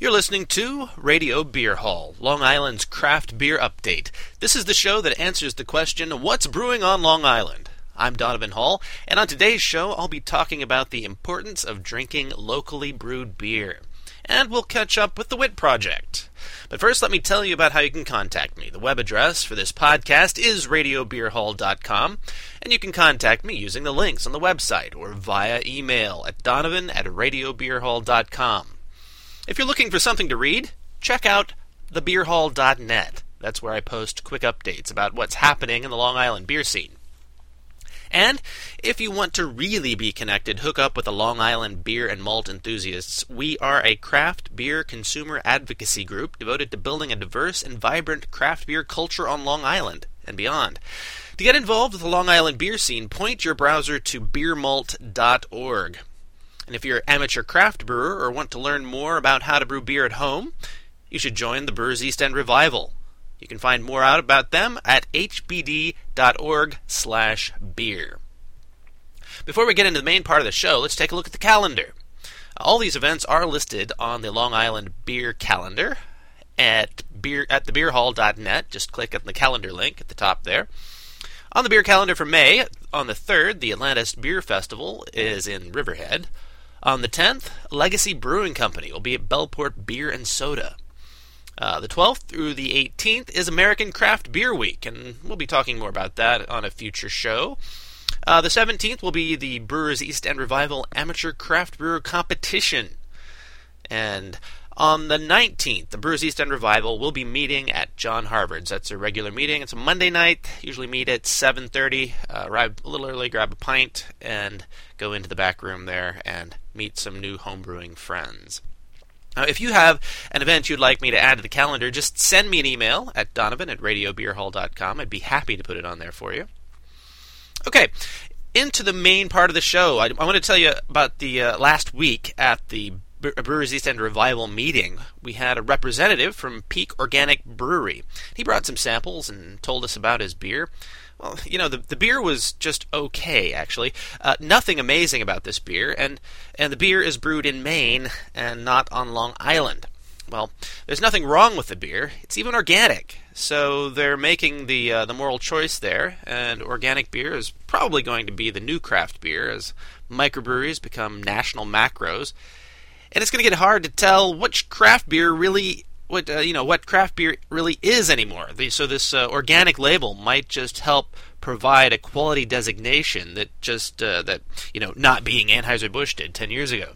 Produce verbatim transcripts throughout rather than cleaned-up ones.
You're listening to Radio Beer Hall, Long Island's craft beer update. This is the show that answers the question, what's brewing on Long Island? I'm Donovan Hall, and on today's show I'll be talking about the importance of drinking locally brewed beer. And we'll catch up with the W I T Project. But first, let me tell you about how you can contact me. The web address for this podcast is radio beer hall dot com, and you can contact me using the links on the website or via email at donovan at radio beer hall dot com. If you're looking for something to read, check out the beer hall dot net. That's where I post quick updates about what's happening in the Long Island beer scene. And if you want to really be connected, hook up with the Long Island beer and malt enthusiasts. We are a craft beer consumer advocacy group devoted to building a diverse and vibrant craft beer culture on Long Island and beyond. To get involved with the Long Island beer scene, point your browser to beer malt dot org. And if you're an amateur craft brewer or want to learn more about how to brew beer at home, you should join the Brewers East End Revival. You can find more out about them at h b d dot org slash beer. Before we get into the main part of the show, let's take a look at the calendar. All these events are listed on the Long Island Beer Calendar at beer at the beer hall dot net. Just click on the calendar link at the top there. On the beer calendar for May, on the third, the Atlantis Beer Festival is in Riverhead. On the tenth, Legacy Brewing Company will be at Bellport Beer and Soda. Uh, the twelfth through the eighteenth is American Craft Beer Week, and we'll be talking more about that on a future show. Uh, the seventeenth will be the Brewers East End Revival Amateur Craft Brewer Competition. And on the nineteenth, the Brewers East End Revival will be meeting at John Harvard's. That's a regular meeting. It's a Monday night. Usually meet at seven thirty. Uh, arrive a little early, grab a pint, and go into the back room there and meet some new homebrewing friends. Now, if you have an event you'd like me to add to the calendar, just send me an email at donovan at radio beer hall dot com. I'd be happy to put it on there for you. Okay, into the main part of the show. I, I want to tell you about the uh, last week at the Brewers East End Revival meeting. We had a representative from Peak Organic Brewery. He brought some samples and told us about his beer. Well, you know, the the beer was just okay, actually. Uh, nothing amazing about this beer, and, and the beer is brewed in Maine and not on Long Island. Well, there's nothing wrong with the beer. It's even organic. So they're making the uh, the moral choice there, and organic beer is probably going to be the new craft beer as microbreweries become national macros. And it's going to get hard to tell which craft beer really what uh, you know what craft beer really is anymore. The, so this uh, organic label might just help provide a quality designation that just uh, that you know not being Anheuser-Busch did ten years ago.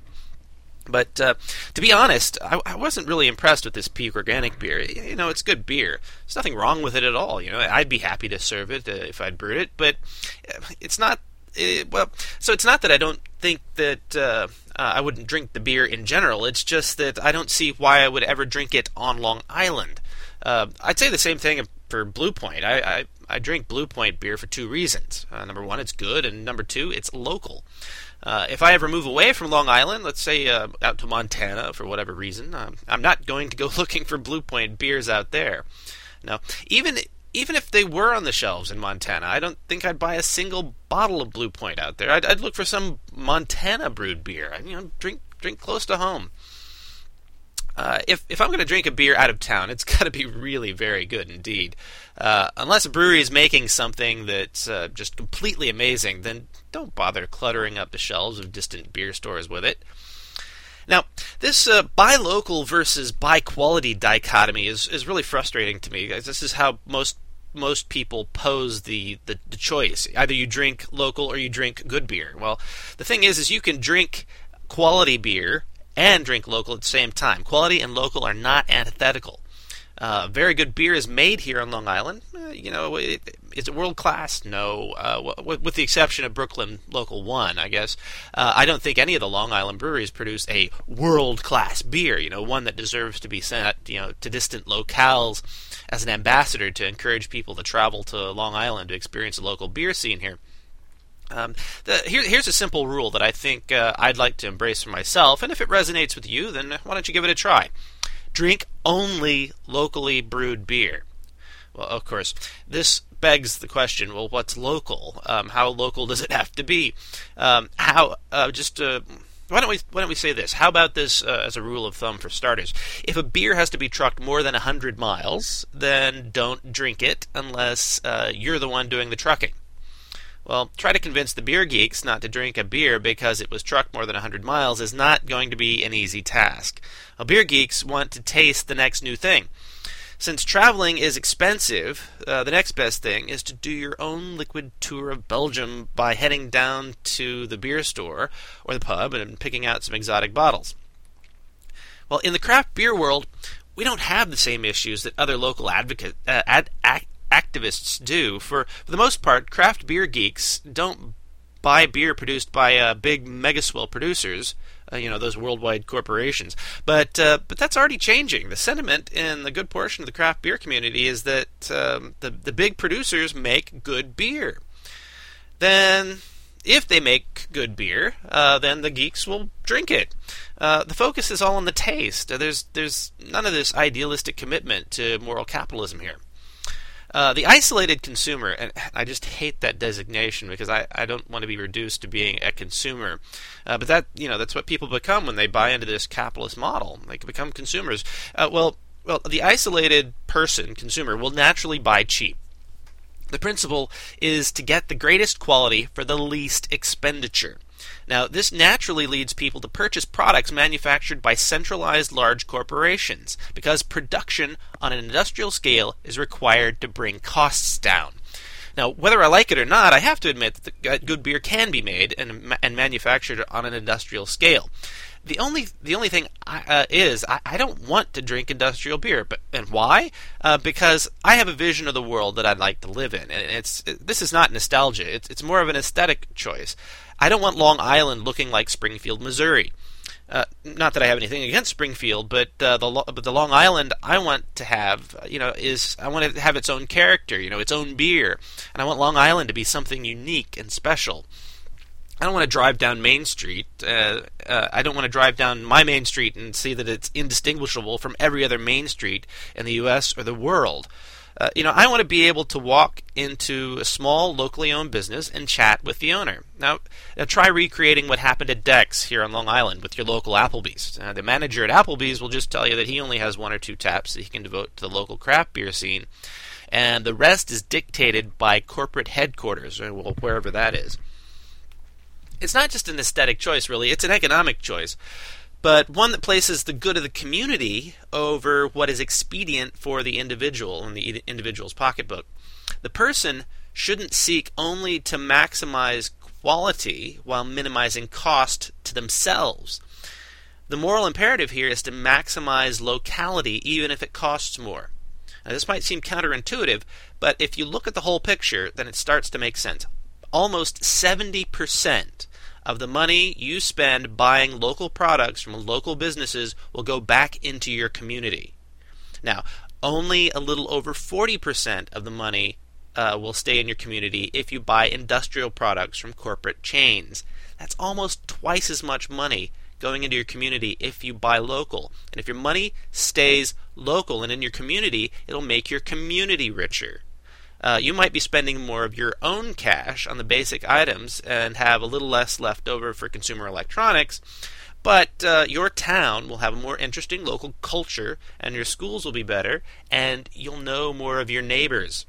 But uh, to be honest, I, I wasn't really impressed with this Peak Organic beer. You know, it's good beer. There's nothing wrong with it at all. You know, I'd be happy to serve it uh, if I'd brewed it, but it's not. It, well, so it's not that I don't think that uh, uh, I wouldn't drink the beer in general. It's just that I don't see why I would ever drink it on Long Island. Uh, I'd say the same thing for Blue Point. I, I, I drink Blue Point beer for two reasons. Uh, number one, it's good, and number two, it's local. Uh, if I ever move away from Long Island, let's say uh, out to Montana for whatever reason, um, I'm not going to go looking for Blue Point beers out there. Now, even even if they were on the shelves in Montana, I don't think I'd buy a single bottle of Blue Point out there. I'd, I'd look for some Montana brewed beer. I, you know, drink drink close to home. Uh, if if I'm going to drink a beer out of town, it's got to be really very good indeed. Uh, unless a brewery is making something that's uh, just completely amazing, then don't bother cluttering up the shelves of distant beer stores with it. Now, this uh, buy local versus buy quality dichotomy is, is really frustrating to me, guys. This is how most most people pose the, the, the choice. Either you drink local or you drink good beer. Well, the thing is, is you can drink quality beer and drink local at the same time. Quality and local are not antithetical. Uh, very good beer is made here on Long Island. Uh, you know, it, is it world class? No, uh, w- with the exception of Brooklyn Local One, I guess. Uh, I don't think any of the Long Island breweries produce a world class beer. You know, one that deserves to be sent, you know, to distant locales as an ambassador to encourage people to travel to Long Island to experience the local beer scene here. Um, the, here, here's a simple rule that I think uh, I'd like to embrace for myself, and if it resonates with you, then why don't you give it a try? Drink only locally brewed beer. Well, of course, this begs the question, well, what's local? Um, how local does it have to be? Um, how, uh, just, uh, why don't we why don't we say this? How about this uh, as a rule of thumb for starters? If a beer has to be trucked more than one hundred miles, then don't drink it unless uh, you're the one doing the trucking. Well, try to convince the beer geeks not to drink a beer because it was trucked more than one hundred miles is not going to be an easy task. Well, beer geeks want to taste the next new thing. Since traveling is expensive, uh, the next best thing is to do your own liquid tour of Belgium by heading down to the beer store or the pub and picking out some exotic bottles. Well, in the craft beer world, we don't have the same issues that other local advocate, uh, ad, act, activists do. For, for the most part, craft beer geeks don't buy beer produced by uh, big megaswell producers, uh, you know, those worldwide corporations. But uh, but that's already changing. The sentiment in the good portion of the craft beer community is that um, the the big producers make good beer. Then, if they make good beer, uh, then the geeks will drink it. Uh, the focus is all on the taste. There's there's none of this idealistic commitment to moral capitalism here. Uh, the isolated consumer, and I just hate that designation because I, I don't want to be reduced to being a consumer. Uh, but that you know that's what people become when they buy into this capitalist model. They can become consumers. Uh, well, well, the isolated person, consumer, will naturally buy cheap. The principle is to get the greatest quality for the least expenditure. Now, this naturally leads people to purchase products manufactured by centralized large corporations, because production on an industrial scale is required to bring costs down. Now, whether I like it or not, I have to admit that the good beer can be made and, and manufactured on an industrial scale. The only the only thing I, uh, is I, I don't want to drink industrial beer, but and why? Uh, because I have a vision of the world that I'd like to live in, and it's it, this is not nostalgia. It's it's more of an aesthetic choice. I don't want Long Island looking like Springfield, Missouri. Uh, not that I have anything against Springfield, but uh, the but the Long Island I want to have, you know, is I want it to have its own character, you know, its own beer, and I want Long Island to be something unique and special. I don't want to drive down Main Street. Uh, uh, I don't want to drive down my Main Street and see that it's indistinguishable from every other Main Street in the U S or the world. Uh, you know, I want to be able to walk into a small, locally owned business and chat with the owner. Now, now try recreating what happened at Dex here on Long Island with your local Applebee's. Uh, the manager at Applebee's will just tell you that he only has one or two taps that he can devote to the local craft beer scene, and the rest is dictated by corporate headquarters, or well, wherever that is. It's not just an aesthetic choice, really. It's an economic choice, but one that places the good of the community over what is expedient for the individual in the individual's pocketbook. The person shouldn't seek only to maximize quality while minimizing cost to themselves. The moral imperative here is to maximize locality even if it costs more. Now, this might seem counterintuitive, but if you look at the whole picture, then it starts to make sense. Almost seventy percent of the money you spend buying local products from local businesses will go back into your community. Now, only a little over forty percent of the money uh, will stay in your community if you buy industrial products from corporate chains. That's almost twice as much money going into your community if you buy local. And if your money stays local and in your community, it'll make your community richer. Uh, you might be spending more of your own cash on the basic items and have a little less left over for consumer electronics, but uh, your town will have a more interesting local culture, and your schools will be better, and you'll know more of your neighbors.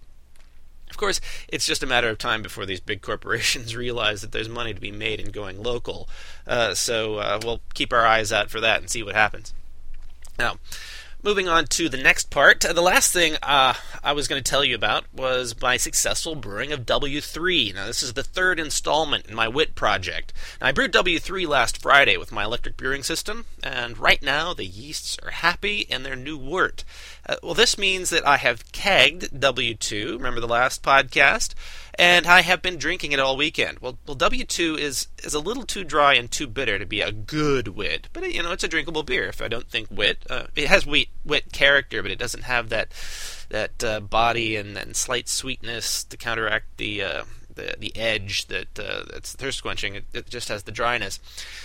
Of course, it's just a matter of time before these big corporations realize that there's money to be made in going local, uh, so uh, we'll keep our eyes out for that and see what happens. Now, moving on to the next part, the last thing uh, I was going to tell you about was my successful brewing of W three. Now, this is the third installment in my wit project. Now, I brewed W three last Friday with my electric brewing system, and right now the yeasts are happy in their new wort. Uh, well, this means that I have kegged W two, remember the last podcast, and I have been drinking it all weekend. Well, well W two is, is a little too dry and too bitter to be a good wit, but, you know, it's a drinkable beer if I don't think wit. Uh, it has wheat, wit character, but it doesn't have that that uh, body and, and slight sweetness to counteract the uh, the, the edge that uh, that's thirst quenching. It, it just has the dryness.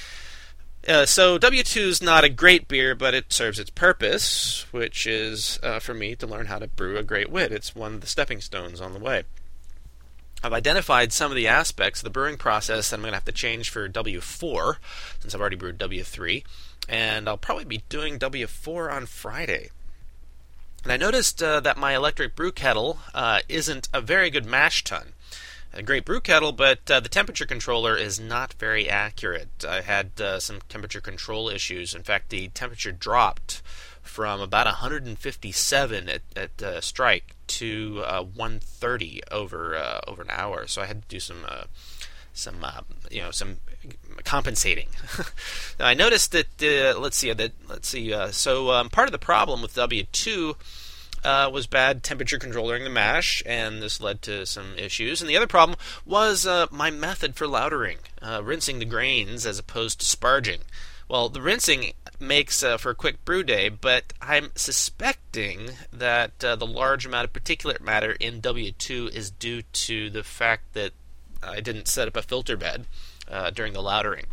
Uh, so W two is not a great beer, but it serves its purpose, which is uh, for me to learn how to brew a great wit. It's one of the stepping stones on the way. I've identified some of the aspects of the brewing process that I'm going to have to change for W four, since I've already brewed W three, and I'll probably be doing W four on Friday. And I noticed uh, that my electric brew kettle uh, isn't a very good mash tun. A great brew kettle, but uh, the temperature controller is not very accurate. I had uh, some temperature control issues. In fact, the temperature dropped from about one hundred fifty-seven at, at uh, strike to uh, one thirty over uh, over an hour. So I had to do some uh, some uh, you know some compensating. Now, I noticed that uh, let's see that let's see. Uh, so um, part of the problem with W two uh, was bad temperature control during the mash, and this led to some issues. And the other problem was uh, my method for lautering, uh, rinsing the grains as opposed to sparging. Well, the rinsing makes uh, for a quick brew day, but I'm suspecting that uh, the large amount of particulate matter in W two is due to the fact that I didn't set up a filter bed uh, during the lautering.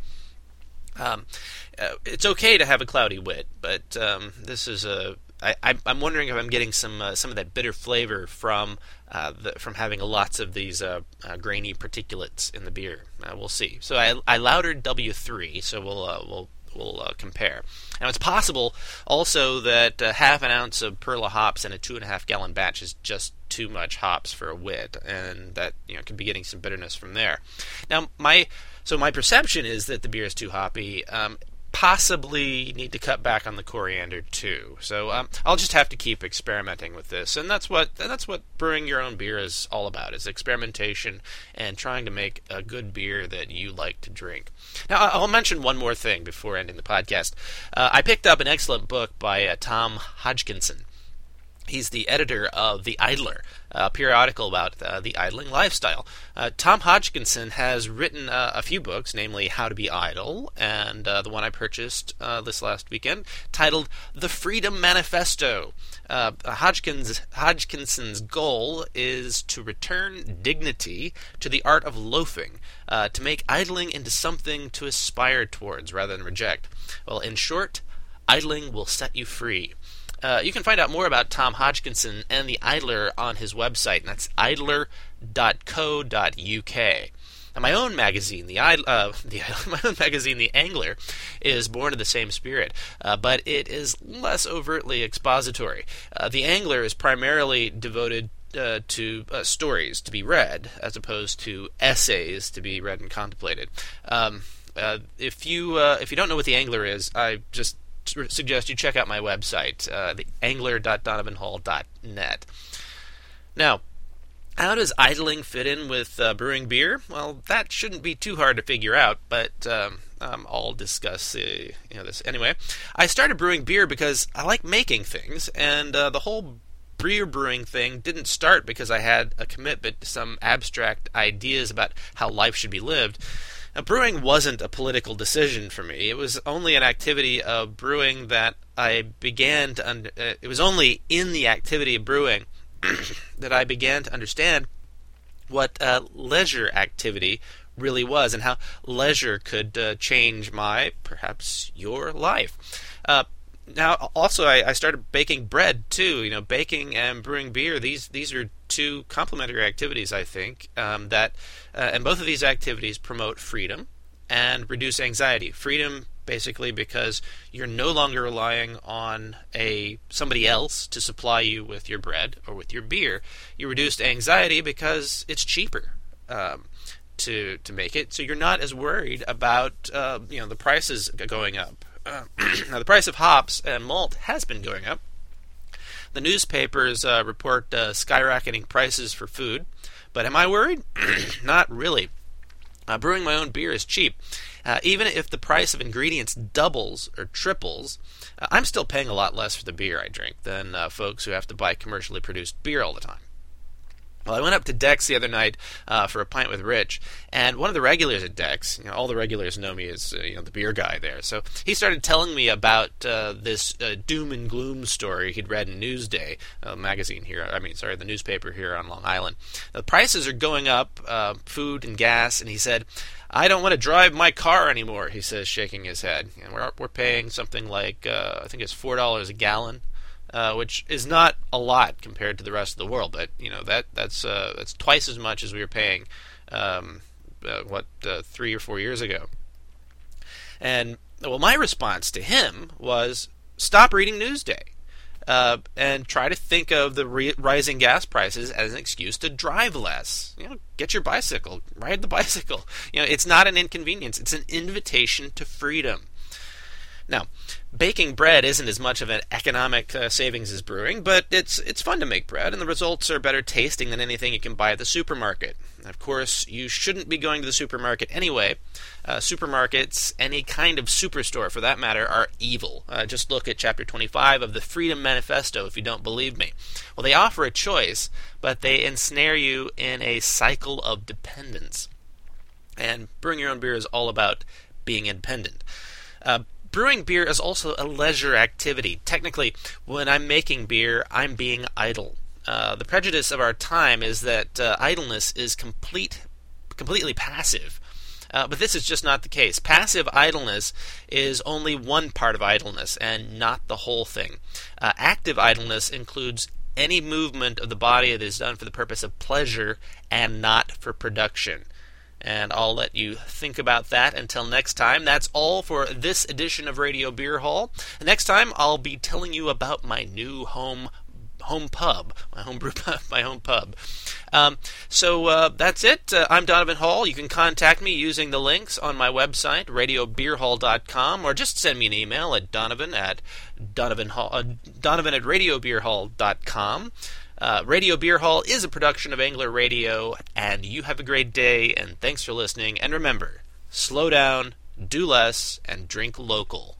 Um, uh, it's okay to have a cloudy wit, but um, this is a. I, I'm wondering if I'm getting some uh, some of that bitter flavor from uh, the, from having lots of these uh, uh, grainy particulates in the beer. Uh, we'll see. So I I lautered W three, so we'll uh, we'll. We'll uh, compare. Now, it's possible also that uh, half an ounce of Perla hops in a two and a half gallon batch is just too much hops for a wit, and that you know could be getting some bitterness from there. Now, my so my perception is that the beer is too hoppy. Um, possibly need to cut back on the coriander too. So um, I'll just have to keep experimenting with this, and that's what that's what brewing your own beer is all about: is experimentation and trying to make a good beer that you like to drink. Now, I'll mention one more thing before ending the podcast. Uh, I picked up an excellent book by uh, Tom Hodgkinson. He's the editor of The Idler, a periodical about uh, the idling lifestyle. Uh, Tom Hodgkinson has written uh, a few books, namely How to Be Idle, and uh, the one I purchased uh, this last weekend, titled The Freedom Manifesto. Uh, Hodgkins, Hodgkinson's goal is to return dignity to the art of loafing, uh, to make idling into something to aspire towards rather than reject. Well, in short, idling will set you free. Uh, you can find out more about Tom Hodgkinson and the Idler on his website, and that's idler dot co dot U K. Now, my own magazine, the, uh, the my own magazine, The Angler, is born of the same spirit, uh, but it is less overtly expository. Uh, the Angler is primarily devoted Uh, to uh, stories to be read, as opposed to essays to be read and contemplated. Um, uh, if you uh, if you don't know what the Angler is, I just suggest you check out my website, uh, the angler dot donovan hall dot net. Now, how does idling fit in with uh, brewing beer? Well, that shouldn't be too hard to figure out, but um, um, I'll discuss uh, you know this anyway. I started brewing beer because I like making things, and uh, the whole beer brewing thing didn't start because I had a commitment to some abstract ideas about how life should be lived. Now, brewing wasn't a political decision for me. It was only an activity of brewing that I began to under, uh, it was only in the activity of brewing that I began to understand what uh, leisure activity really was, and how leisure could uh, change my, perhaps your life. Uh, Now, also, I, I started baking bread too. You know, baking and brewing beer; these these are two complementary activities, I think. Um, that uh, and both of these activities promote freedom and reduce anxiety. Freedom, basically, because you're no longer relying on a somebody else to supply you with your bread or with your beer. You reduced anxiety because it's cheaper um, to to make it, so you're not as worried about uh, you know the prices going up. Uh, now, the price of hops and malt has been going up. The newspapers uh, report uh, skyrocketing prices for food, but am I worried? Not really. Uh, brewing my own beer is cheap. Uh, even if the price of ingredients doubles or triples, uh, I'm still paying a lot less for the beer I drink than uh, folks who have to buy commercially produced beer all the time. Well, I went up to Dex the other night uh, for a pint with Rich, and one of the regulars at Dex, you know, all the regulars know me as uh, you know the beer guy there, so he started telling me about uh, this uh, doom and gloom story he'd read in Newsday, a magazine here, I mean, sorry, the newspaper here on Long Island. The prices are going up, uh, food and gas, and he said, I don't want to drive my car anymore, he says, shaking his head. And we're we're paying something like, uh, I think it's four dollars a gallon uh, which is not a lot compared to the rest of the world. But you know that that's uh, that's twice as much as we were paying, um, uh, what uh, three or four years ago. And well, my response to him was stop reading Newsday. Uh, and try to think of the re- rising gas prices as an excuse to drive less. You know, get your bicycle, ride the bicycle. You know, it's not an inconvenience; it's an invitation to freedom. Now, baking bread isn't as much of an economic uh, savings as brewing, but it's it's fun to make bread, and the results are better tasting than anything you can buy at the supermarket. Of course, you shouldn't be going to the supermarket anyway. Uh, supermarkets, any kind of superstore for that matter, are evil. Uh, just look at Chapter twenty-five of the Freedom Manifesto if you don't believe me. Well, they offer a choice, but they ensnare you in a cycle of dependence. And brewing your own beer is all about being independent. Uh, Brewing beer is also a leisure activity. Technically, when I'm making beer, I'm being idle. Uh, the prejudice of our time is that uh, idleness is complete, completely passive. Uh, but this is just not the case. Passive idleness is only one part of idleness and not the whole thing. Uh, active idleness includes any movement of the body that is done for the purpose of pleasure and not for production. And I'll let you think about that until next time. That's all for this edition of Radio Beer Hall. Next time, I'll be telling you about my new home home pub, my home brew pub, my home pub. Um, so uh, that's it. Uh, I'm Donovan Hall. You can contact me using the links on my website, radio beer hall dot com, or just send me an email at Donovan at Donovan Hall, uh, Donovan at radio beer hall dot com. Uh, Radio Beer Hall is a production of Angler Radio, and you have a great day, and thanks for listening. And remember, slow down, do less, and drink local.